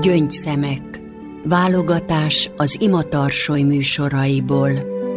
Gyöngyszemek. Válogatás az Ima Tarsoly műsoraiból.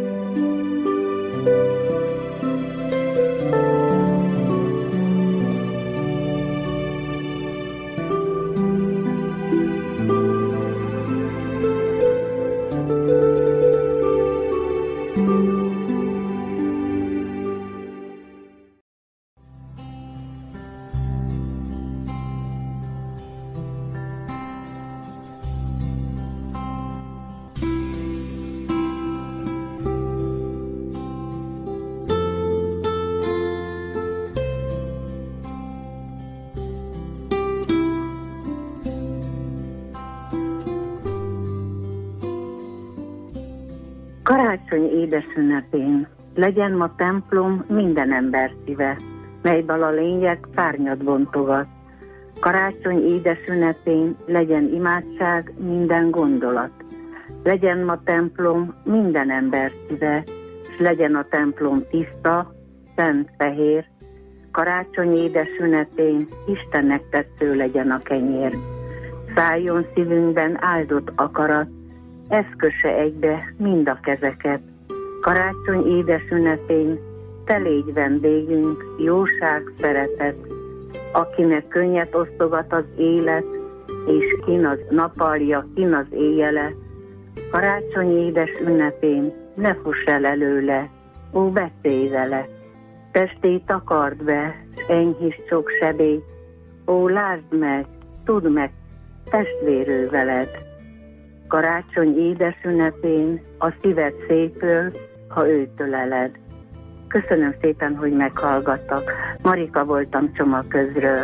Karácsony édesünnepén legyen ma templom minden ember szíve, melyből a lényeg szárnyat bontogat. Karácsony édesünnepén legyen imádság minden gondolat. Legyen ma templom minden ember szíve, s legyen a templom tiszta, szent fehér. Karácsony édesünnepén Istennek tetsző legyen a kenyér. Szálljon szívünkben áldott akarat, ez kösse egybe mind a kezeket. Karácsony édesünnepén te légy vendégünk, jóság, szeretet, akinek könnyet osztogat az élet, és kin az napalja, kin az éjjele. Karácsony édesünnepén ne fuss el előle, ó, beszélj vele. Testét akard be, enyhíts sok sebét, ó, lásd meg, tudd meg, testvérő veled. Karácsony édesünnepén a szíved szépül, ha őt öleled. Köszönöm szépen, hogy meghallgattak. Marika voltam Csomagközről.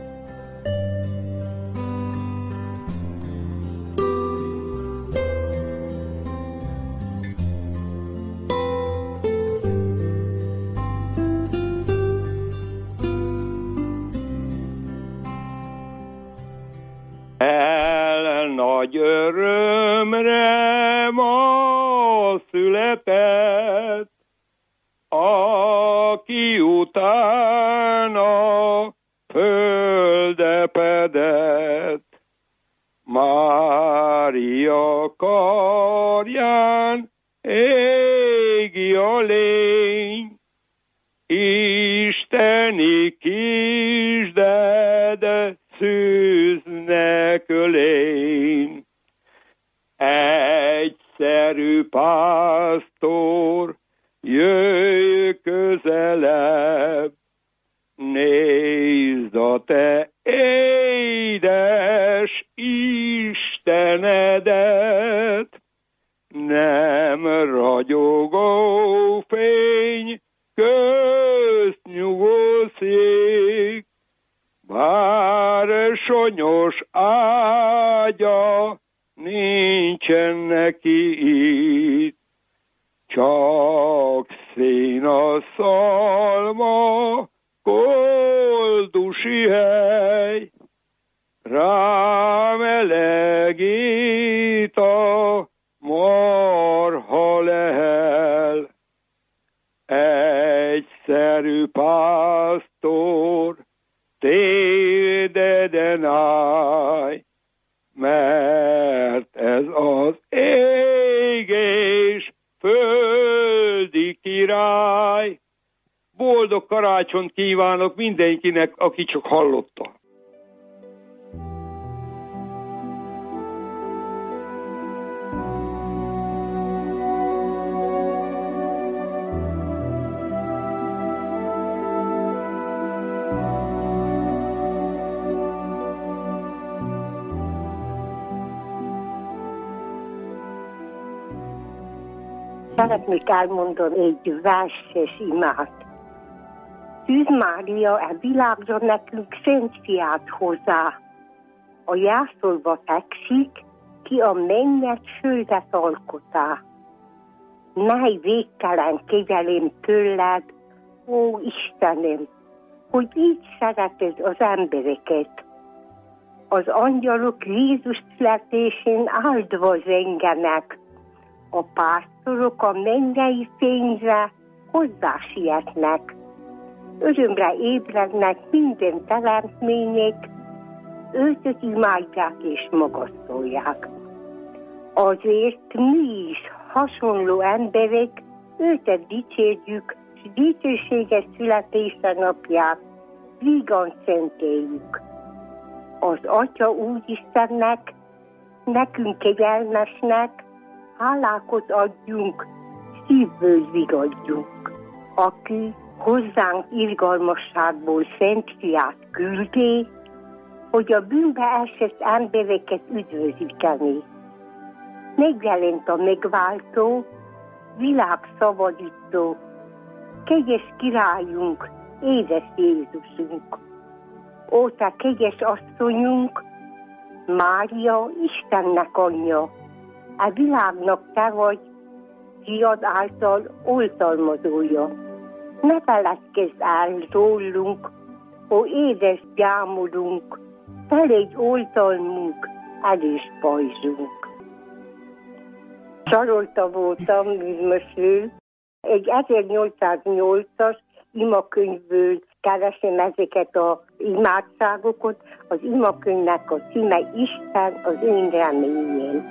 Nagy örömre ma született, aki utána földepedett. Mária karján égi a lény, isteni kisded szűznek ölény. Egyszerű pásztor, jöjj közelebb, nézd a te édes Istenedet, nem ragyogó fény, közt nyugó szék, bár sonyos ágya nincsen neki itt, csak szín a szalma, koldusi hely, rámelegít a marha lehel. Egyszerű pásztor, térdeden állj, mert ez az ég és földi király. Boldog karácsonyt kívánok mindenkinek, aki csak hallotta. Szeretnék elmondani egy verses imát. Szűz Mária a világra nekünk szent fiát hozzá. A jászolba fekszik, ki a mennyet földet alkotá. Náj végtelen kegyelem tőled, ó Istenem, hogy így szereted az embereket. Az angyalok Jézus születésén áldva zengenek, a pásztorok a mennyei fényre hozzá sietnek. Örömre ébrednek minden teremtmények, őt imádják és magasztalják. Azért mi is, hasonló emberek, őt dicsérjük, s dicsőséges születése napját vígan szenteljük. Az Atya Úristennek, nekünk kegyelmesnek hálákot adjunk, szívből vigadjunk, aki hozzánk irgalmasságból szent fiát küldé, hogy a bűnbe esett embereket üdvözíteni. Megjelent a megváltó, világszabadító, kegyes királyunk, édes Jézusunk. Ó, te kegyes asszonyunk, Mária, Istennek anyja, a világnak te vagy, fiad által oltalmazója. Ne feledkezz el rólunk, ó édes gyámolunk, te légy oltalmunk, erős pajzsunk. Sarolta voltam Műzmösről, egy 1808-as imakönyvből keresem ezeket az imádságokat, az imakönyvnek a címe Isten az én reményem.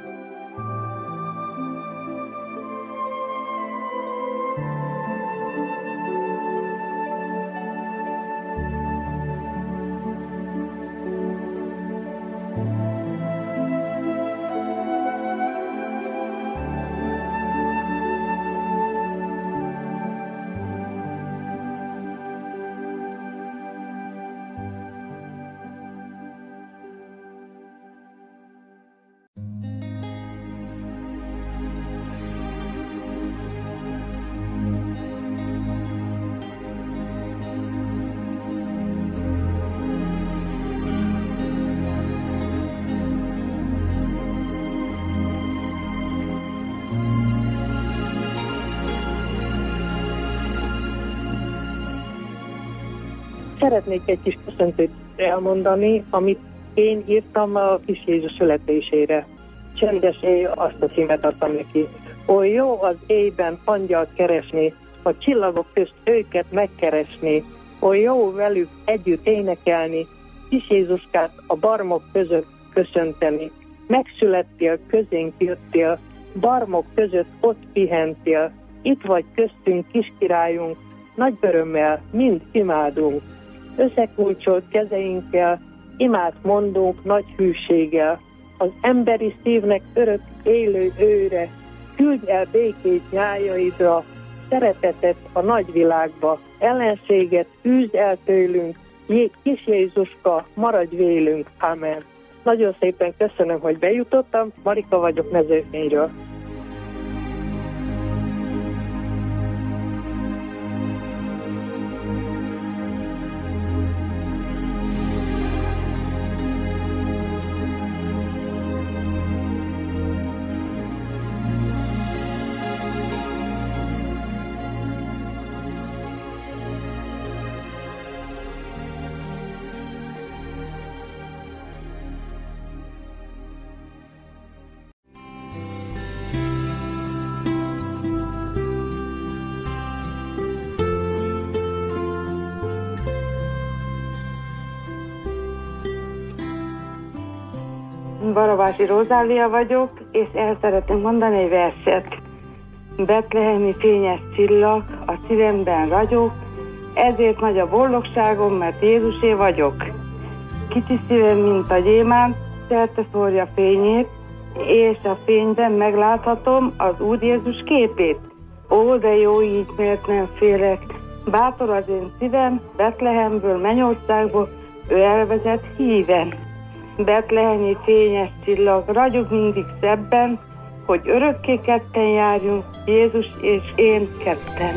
Szeretnék egy kis köszöntőt elmondani, amit én írtam a kis Jézus születésére. Csendes éj, azt a címet adtam neki. Oly jó az éjben angyalt keresni, a csillagok közt őket megkeresni. Oly jó velük együtt énekelni, kis Jézuskát a barmok között köszönteni. Megszülettél, közénk jöttél, barmok között ott pihentél. Itt vagy köztünk, kis királyunk, nagy örömmel mind imádunk. Összekulcsolt kezeinkkel, imát mondunk nagy hűséggel. Az emberi szívnek örök élő őre, küldj el békét nyájaidra, szeretetet a nagyvilágba, ellenséget űzd el tőlünk, kis Jézuska, maradj vélünk, amen. Nagyon szépen köszönöm, hogy bejutottam, Marika vagyok Mezőfényről. Barabási Rozália vagyok, és el szeretném mondani egy verset. Betlehemi fényes csillag, a szívemben ragyog, ezért nagy a boldogságom, mert Jézusé vagyok. Kicsi szívem, mint a gyémánt, szerte szórja fényét, és a fényben megláthatom az Úr Jézus képét. Ó, de jó így, mert nem félek. Bátor az én szívem, Betlehemből, Mennyországból, ő elvezet híven. Betlehemi fényes csillag ragyog mindig szebben, hogy örökké ketten járjunk, Jézus és én ketten.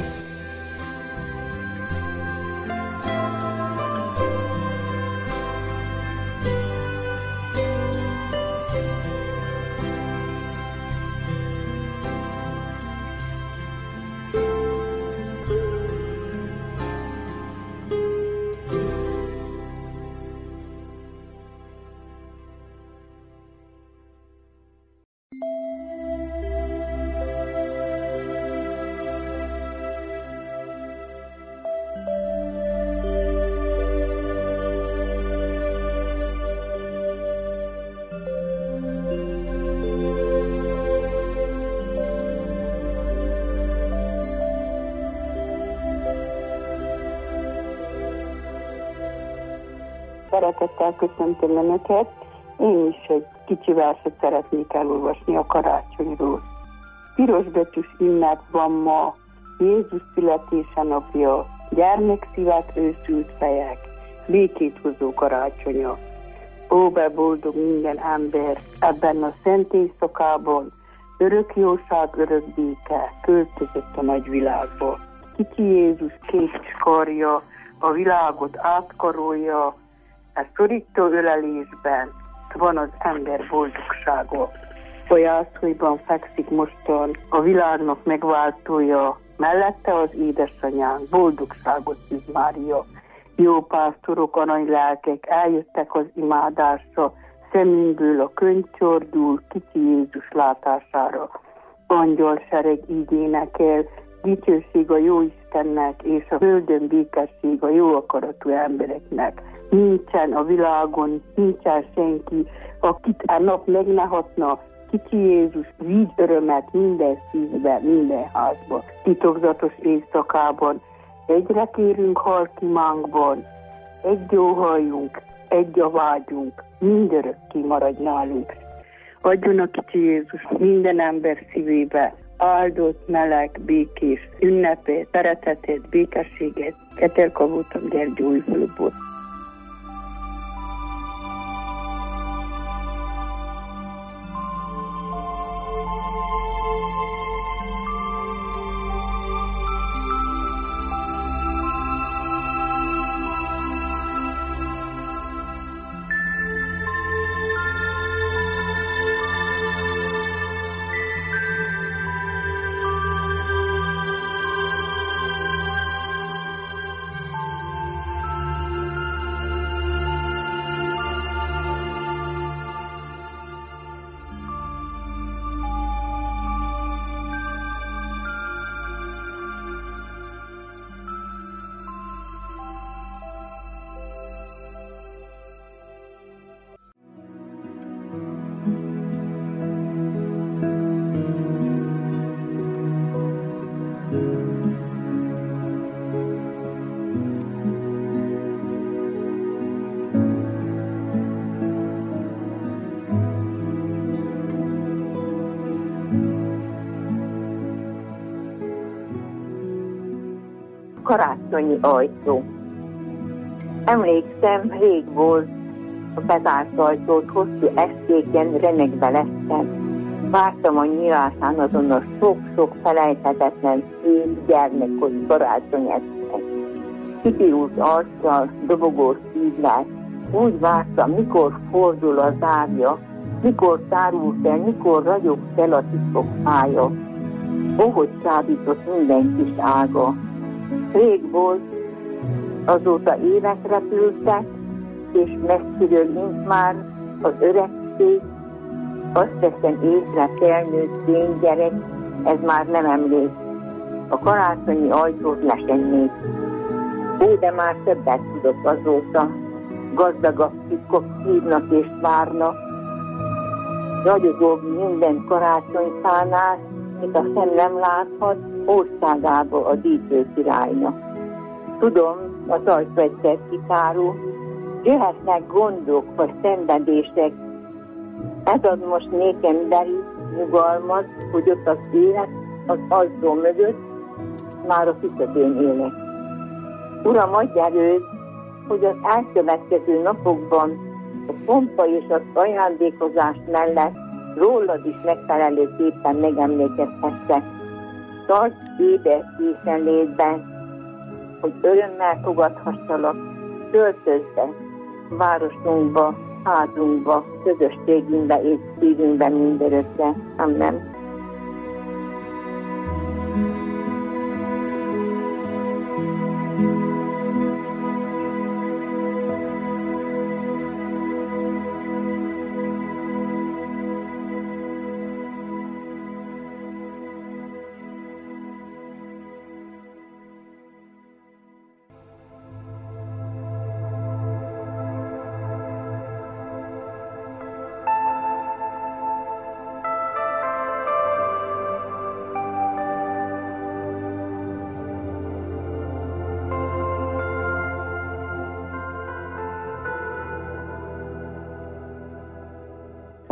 szeretettel köszöntöm Önöket. Én is egy kicsi verset szeretnék elolvasni a karácsonyról. Pirosbetűs ünnep van ma, Jézus születése napja, gyermekszívek, őszült fejek, békét hozó karácsonya. Ó, boldog minden ember ebben a szent éjszakában, örök jóság, örök béke költözött a nagy világba. Kicsi Jézus kék karja a világot átkarolja, a szorító ölelésben van az ember boldogsága. A jászolban fekszik mostan a világnak megváltója, mellette az édesanyánk, boldogságot Szűz Mária. Jó pásztorok, aranylelkek eljöttek az imádásra, szemünkből a könyv csordul, kicsi Jézus látására. Angyal sereg így énekel, dicsőség a jó Istennek, és a földön békesség a jó akaratú embereknek. Nincsen a világon, nincsen senki, akit a nap meg ne hatna. Kicsi Jézus vigy örömet minden szívbe, minden házba. Titokzatos éjszakában egyre kérünk halkimánkban, egy óhajunk, egy a vágyunk, mindörökké maradj nálunk. Adjon a kicsi Jézus minden ember szívébe áldott, meleg, békés ünnepét, szeretetét, békességet. Ketelka voltam, Gyergyó Újfaluból. Karácsonyi ajtó. Emlékszem, rég volt, a bezárt ajtót hosszú estéken remegve lettem. Vártam a nyílásán azon a sok-sok felejthetetlen szép gyermekkori karácsony este. Kipirult arccal, dobogó szívvel, úgy vártam, mikor fordul a zárja, mikor tárul fel, mikor ragyog fel a titkok fája. Ó, hogy csábított minden kis ága. Rég volt, azóta évek repültek, és messziről mint már az öregség, azt teszem észre, felnőtt gyerek, ez már nem emlék. A karácsonyi ajtót lesennék. Ó, de már többet tudok azóta. Gazdagabb titkok hívnak és várnak. Ragyogóbb minden karácsonyfánál, mit a szem nem láthat, országába a dísző királynak. Tudom, az ajtó egyszer kitárul, jöhetnek gondok vagy szenvedések. Ez ad most nékem derű nyugalmat, hogy ott az élet az ajtó mögött már a küszöbén élek. Uram, adj erőt, hogy az elkövetkező napokban a pompa és az ajándékozás mellett rólad is megfelelőképpen megemlékezhessek. Tarts éber készenlétben, hogy örömmel fogadhassalak, költözve városunkba, házunkba, közösségünkbe és szívünkbe mindörökre. Amen.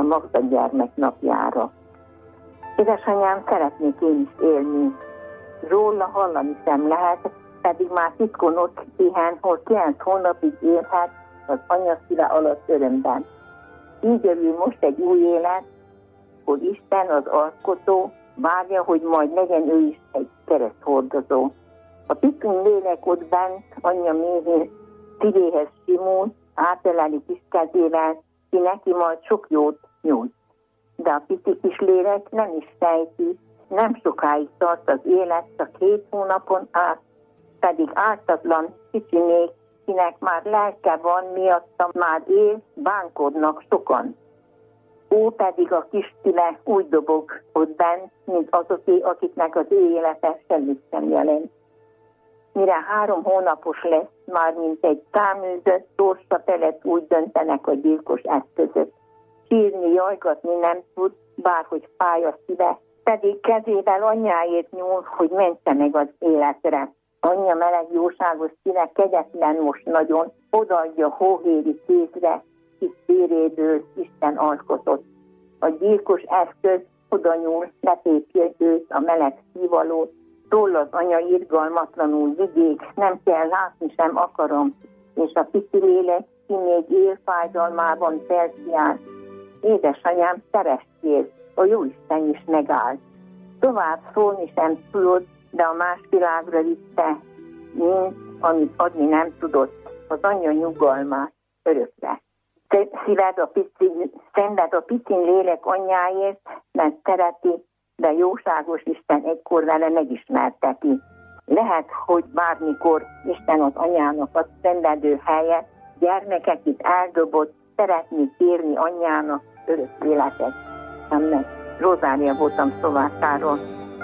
a Magda gyermeknapjára. Édesanyám, szeretnék én is élni. Róla hallani sem lehet, pedig már titkon ott pihen, hol 9 hónapig élhet az anya szíve alatt örömben. Így örül most egy új élet, hogy Isten az alkotó várja, hogy majd legyen ő is egy kereszthordozó. A pici lélek ott bent anyja méhén szívéhez simul, átöleli kis kezével, ki neki majd sok jót nyújt. De a pici kis lélek nem is sejti, nem sokáig tart az élet, csak 7 hónapon át, pedig ártatlan kicsi még, kinek már lelke van, miatta már él, bánkodnak sokan. Ó pedig a kis tüle úgy dobog ott bent, mint azoké, akiknek az ő élete semmit sem jelent. Mire 3 hónapos lesz, már mint egy táműzött, torsa felett úgy döntenek a gyilkos eszközök. Sírni, jajgatni nem tud, bárhogy fáj a szíve, pedig kezével anyjáért nyúl, hogy mentse meg az életre. Anyja meleg jóságos szíve kegyetlen most nagyon, odaadja hóhéri kézre, kis véréből Isten alkotott. A gyilkos eszköz oda nyúl, letépje őt a meleg szívalót, szól az anya irgalmatlanul vigék, nem kell látni sem akarom, és a pici lélek ki még él fájdalmában felkiált. Édesanyám, szeressél, a Jóisten is megállt. Tovább szólni sem tudod, de a más világra vitte, mint amit adni nem tudott, az anya nyugalmát örökre. Szenved a picin lélek anyjáért, mert szereti, de jóságos Isten egykor vele megismerteti. Lehet, hogy bármikor Isten az anyának ad szenvedő helyet, gyermekek itt eldobott, szeretné kérni anyjának örök életet. Amen. Rozália voltam Szovászáról.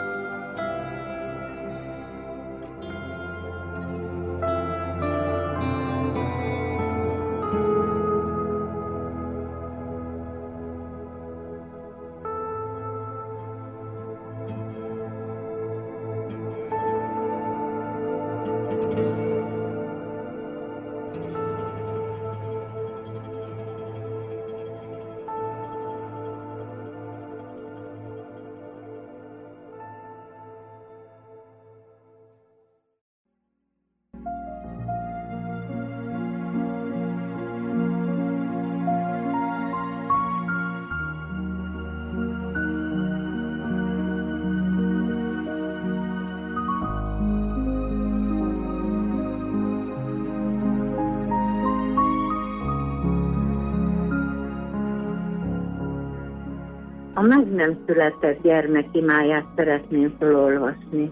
A meg nem született gyermek imáját szeretném felolvasni.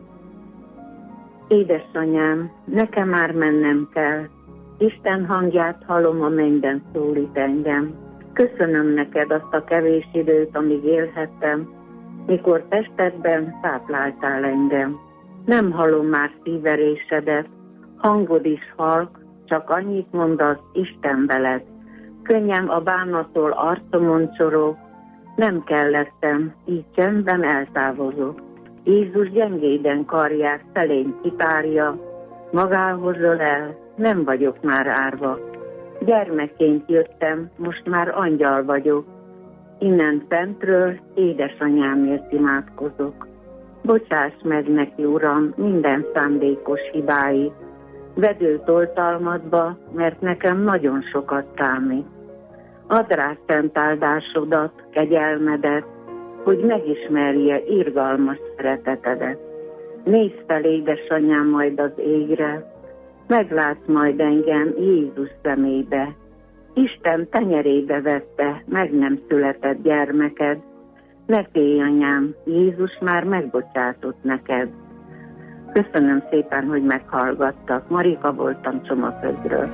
Édesanyám, nekem már mennem kell. Isten hangját hallom, a mennyben szólít engem. Köszönöm neked azt a kevés időt, amíg élhettem, mikor testedben tápláltál engem. Nem hallom már szíverésedet, hangod is halk, csak annyit mondasz, Isten veled. Könnyem a bánattól arcomon csorog, nem kellettem, így csendben eltávozok. Jézus gyengéden karját felém kitárja, magához ölel, nem vagyok már árva. Gyermekként jöttem, most már angyal vagyok. Innen fentről édesanyámért imádkozok. Bocsáss meg neki, Uram, minden szándékos hibáit. Vedd őt oltalmadba, mert nekem nagyon sokat számít. Add rá szent áldásodat, kegyelmedet, hogy megismerje irgalmas szeretetedet. Nézz fel, édesanyám, majd az égre, meglátsz majd engem Jézus szemébe. Isten tenyerébe vette meg nem született gyermeked. Ne félj, anyám, Jézus már megbocsátott neked. Köszönöm szépen, hogy meghallgattak. Marika voltam Csomagföldről.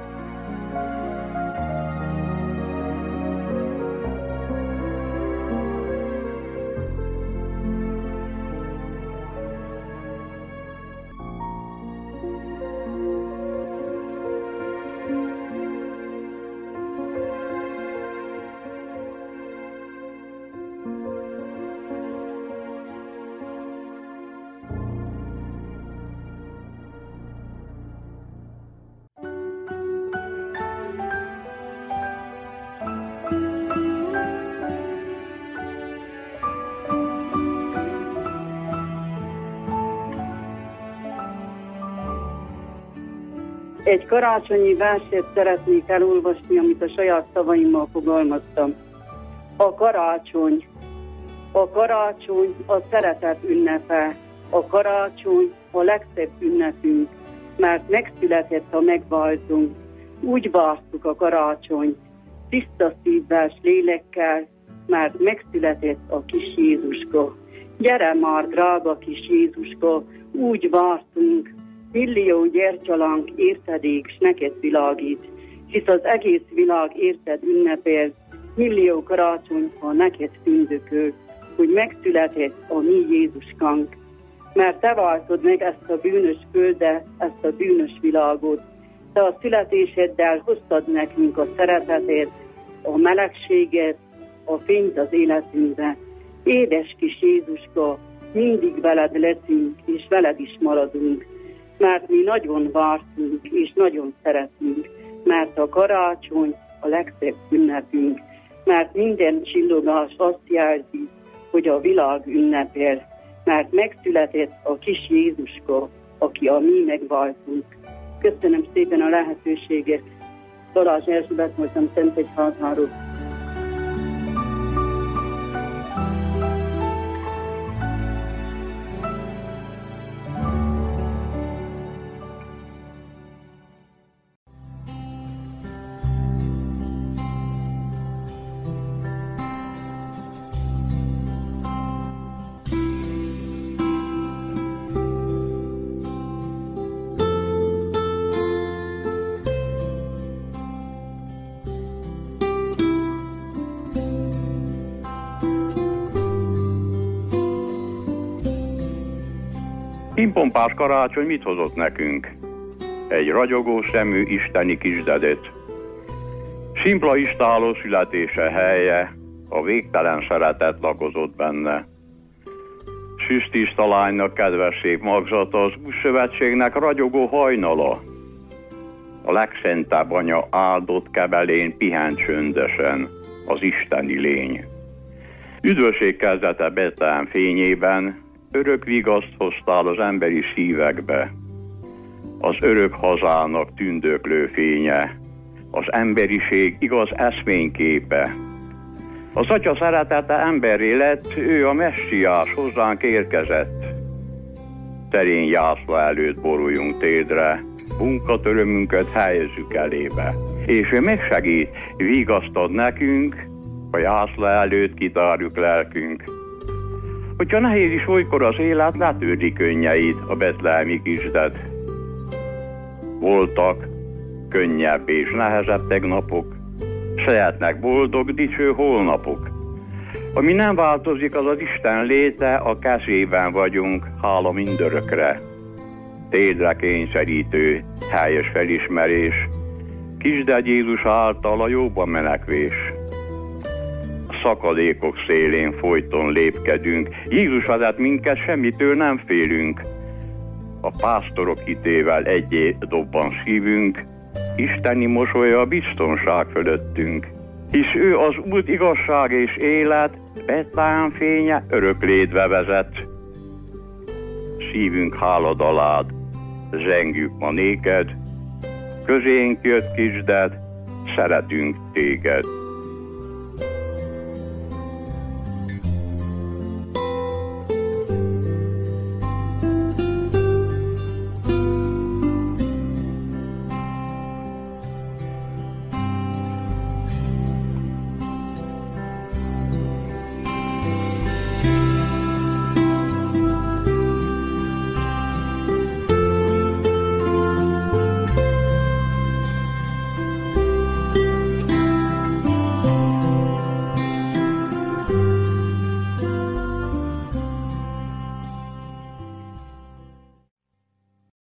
Egy karácsonyi verset szeretnék elolvasni, amit a saját szavaimmal fogalmaztam. A karácsony a szeretet ünnepe, a karácsony a legszebb ünnepünk, mert megszületett a megváltunk. Úgy vártuk a karácsonyt, tiszta szívvel, s lélekkel, mert megszületett a kis Jézuska. Gyere már, drága kis Jézuska, úgy vártunk, millió gyertyalánk értedék, s neked világít, hisz az egész világ érted ünnepel, millió karácsonyfa neked tündököl, hogy megszületett a mi Jézuskánk. Mert te váltod meg ezt a bűnös földet, ezt a bűnös világot. Te a születéseddel hoztad nekünk a szeretetet, a melegséget, a fényt az életünkbe. Édes kis Jézuska, mindig veled leszünk, és veled is maradunk. Mert mi nagyon vártunk, és nagyon szeretünk. Mert a karácsony a legszebb ünnepünk. Mert minden csillogás azt jelzi, hogy a világ ünnepel. Mert megszületett a kis Jézuska, aki a mi megváltunk. Köszönöm szépen a lehetőséget. Balázs Erzsébet voltam Szentegyházáról. Színpompás karácsony mit hozott nekünk? Egy ragyogó szemű isteni kisdedet. Szimpla istáló születése helye, a végtelen szeretet lakozott benne. Szűztiszta lánynak kedves szép magzata, az Úszszövetségnek ragyogó hajnala. A legszentebb anya áldott kebelén pihent csöndesen, az isteni lény. Üdvösség kezdete Betlehem fényében, örök vigaszt hoztál az emberi szívekbe. Az örök hazának tündöklő fénye, az emberiség igaz eszményképe. Az Atya szeretete emberré lett, ő a messiás hozzánk érkezett. Terén jászla előtt boruljunk térdre, munkatörömünket helyezzük elébe. És ő megsegít, vigaszt ad nekünk, a jászla előtt kitárjuk lelkünk. Hogyha nehéz is olykor az élet, letörli könnyeit a betlehemi kisded. Voltak könnyebb és nehezebb tegnapok, s lehetnek boldog, dicső holnapok. Ami nem változik, az az Isten léte, a kezében vagyunk, hála mindörökre. Térdre kényszerítő, helyes felismerés, kisded Jézus által a jóba menekvés. Szakadékok szélén folyton lépkedünk, Jézus vezet minket, semmitől nem félünk. A pásztorok hitével egyé dobban szívünk, isteni mosolya a biztonság fölöttünk. Hisz ő az út, igazság és élet, Betlehem fénye örök létbe vezet. Szívünk háladalád, zsengjük ma néked, közénk jött kisded, szeretünk téged.